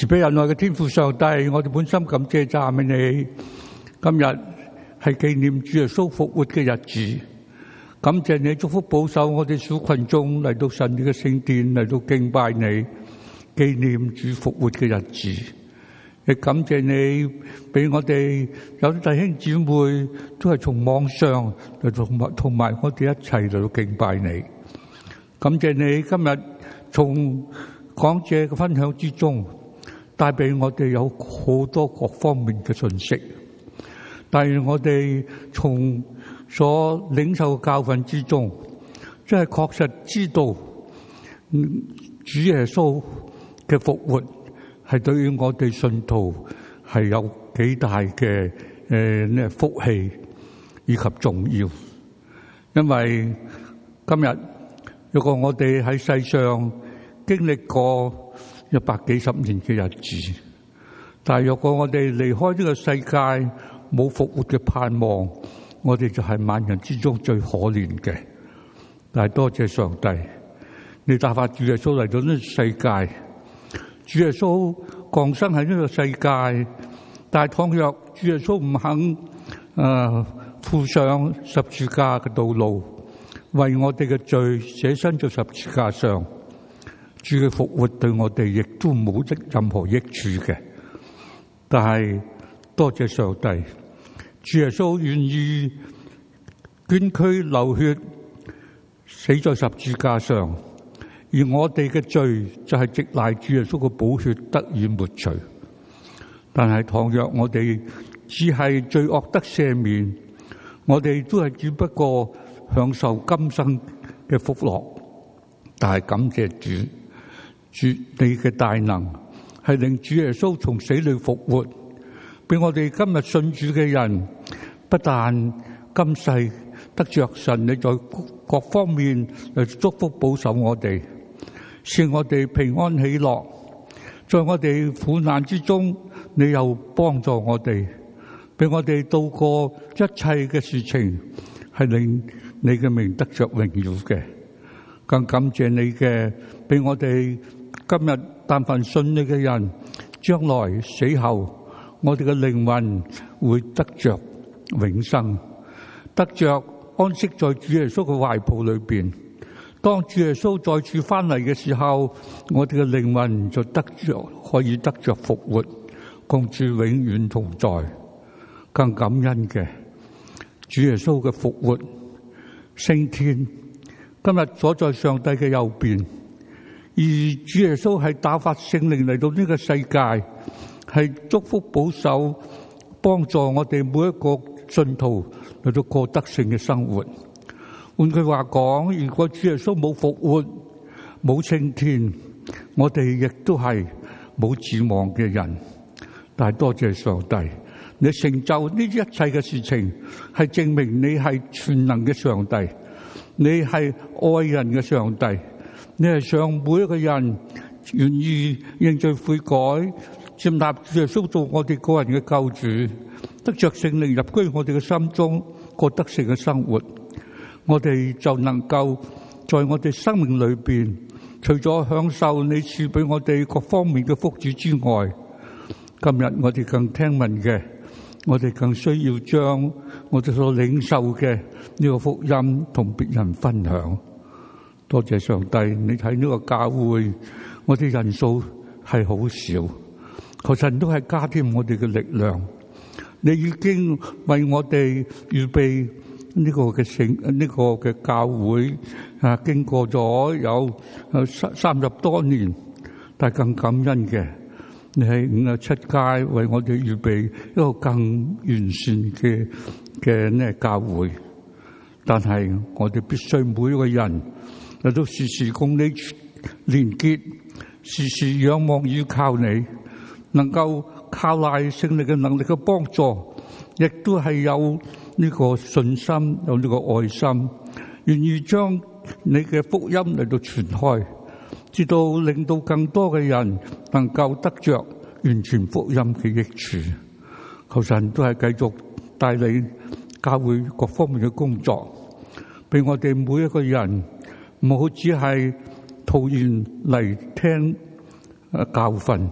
慈悲仁愛嘅天父上帝，我哋滿心感謝讚美你。今日係紀念主耶穌復活嘅日子，感謝你祝福保守我哋小群眾嚟到神嘅聖殿嚟到敬拜你，紀念主復活嘅日子。亦感謝你俾我哋有啲弟兄姊妹都係從網上嚟同埋我哋一齊嚟到敬拜你。感謝你今日從講者嘅分享之中帶俾我哋有好多各方面嘅信息，但係我哋從所領受嘅教訓之中，真係確實知道主耶穌嘅復活係對於我哋信徒係有幾大嘅福氣以及重要。因為今日如果我哋喺世上經歷過100幾十年嘅日子，但係如果我哋離開呢個世界冇復活嘅盼望，我哋就係萬人之中最可憐嘅。但係多謝上帝，你打發主耶穌嚟到呢個世界，主耶穌降生喺呢個世界，但係倘若主耶穌唔肯付上十字架嘅道路，為我哋嘅罪捨身在十字架上，主嘅復活對我哋亦都冇任何益處嘅。但係多謝上帝，主耶穌願意捐軀流血，死在十字架上，而我哋嘅罪就係藉賴主耶穌嘅寶血得以抹除。但係倘若我哋只係罪惡得赦免，我哋都係只不過享受今生嘅福樂。但係感謝主，主你嘅大能係令主耶穌從死裏復活，俾我哋今日信主嘅人，不但今世得着神你在各方面嚟祝福保守我哋，使我哋平安喜樂，在我哋苦難之中，你又幫助我哋，俾我哋度過一切嘅事情，係令你嘅名得着榮耀嘅。更感謝你嘅，俾我哋今日但凡信你嘅人，將來死後，我哋嘅靈魂會得着永生，得着安息在主耶穌嘅懷抱裏邊。當主耶穌再次翻嚟嘅時候，我哋嘅靈魂就可以得着復活，共主永遠同在。更感恩嘅，主耶穌嘅復活升天，今日坐在上帝嘅右邊，而主耶穌係打發聖靈嚟到呢個世界，係祝福保守幫助我哋每一個信徒嚟到過得勝嘅生活。換句話講，如果主耶穌冇復活冇升天，我哋亦都係冇指望嘅人。但係多謝上帝，你成就呢一切嘅事情，係證明你係全能嘅上帝，你係愛人嘅上帝，你係想每一個人願意認罪悔改，接納主耶穌做我哋個人嘅救主，得着聖靈入居我哋嘅心中，過得勝嘅生活。我哋就能夠在我哋生命裏邊，除咗享受你賜俾我哋各方面嘅福祉之外，今日我哋更聽聞嘅，我哋更需要將我哋所領受嘅呢個福音同別人分享。多謝上帝，你睇呢個教會，我哋人數係好少，求神都係加添我哋嘅力量。你已經為我哋預備呢個嘅教會啊，經過咗有30多年，但係更感恩嘅，你喺57屆為我哋預備一個更完善嘅呢教會。但係我哋必須每一個人嚟到時時共你連結，時時仰望依靠你，能夠靠賴聖靈嘅能力嘅幫助，亦都係有呢個信心，有呢個愛心，願意將你嘅福音嚟到傳開，直到令到更多嘅人能夠得着完全福音嘅益處。求神都係繼續帶領教會各方面嘅工作，俾我哋每一個人唔好只係徒然嚟聽教訓，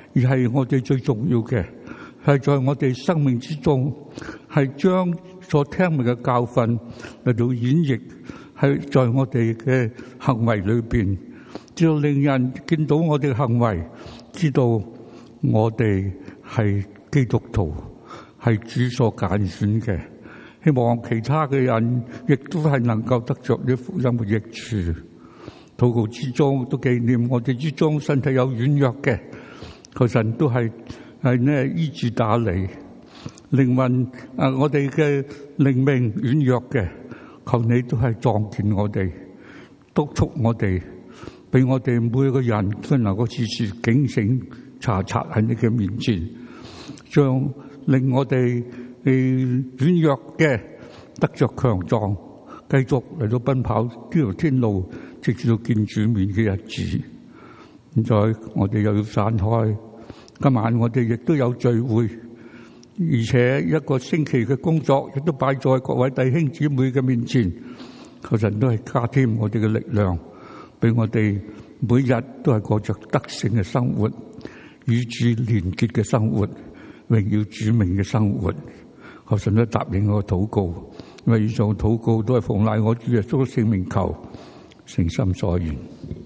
而係我哋最重要嘅，係在我哋生命之中，係將所聽聞嘅教訓嚟到演繹，係在我哋嘅行為裏邊，只要令人見到我哋嘅行為，知道我哋係基督徒，係主所揀選嘅。希望其他嘅人亦都係能夠得着呢福音嘅益處。禱告之中都紀念我哋之中身體有軟弱嘅，求神都係醫治打理靈魂我哋嘅靈命軟弱嘅，求你都係壯健我哋，督促我哋，俾我哋每個人都能夠時時警醒查察喺你嘅面前，將令我哋軟弱嘅得着強壯，繼續嚟到奔跑呢條天路，直至到見主面嘅日子。現在我哋又要散開，今晚我哋亦都有聚會，而且一個星期嘅工作亦都擺在各位弟兄姊妹嘅面前，求神都係加添我哋嘅力量，俾我哋每日都係過着得勝嘅生活，與主連結嘅生活，榮耀主名嘅生活。求神都答應我嘅禱告，因為以上禱告都係奉賴我主耶穌嘅聖名求，誠心所願。